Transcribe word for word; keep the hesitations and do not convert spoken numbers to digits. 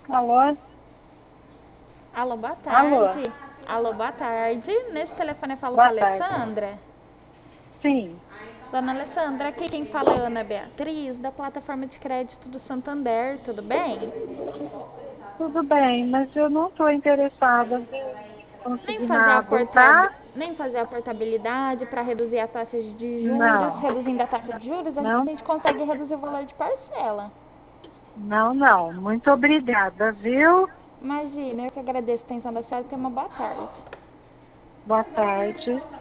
Alô? Alô, boa Alô? tarde. Alô, boa tarde. Nesse telefone eu falo com a Boa tarde. Alessandra. Sim, Dona Alessandra, aqui quem fala é Ana Beatriz, da plataforma de crédito do Santander, tudo bem? tudo bem, mas eu não estou interessada em Nem fazer a, consignado, portab... tá? Nem fazer a portabilidade para reduzir a taxa de juros. Não, Reduzindo a taxa de juros, a não, gente consegue reduzir o valor de parcela. não, não. Muito obrigada, viu? Imagina, eu que agradeço a atenção da senhora e tenha uma boa tarde. Boa tarde.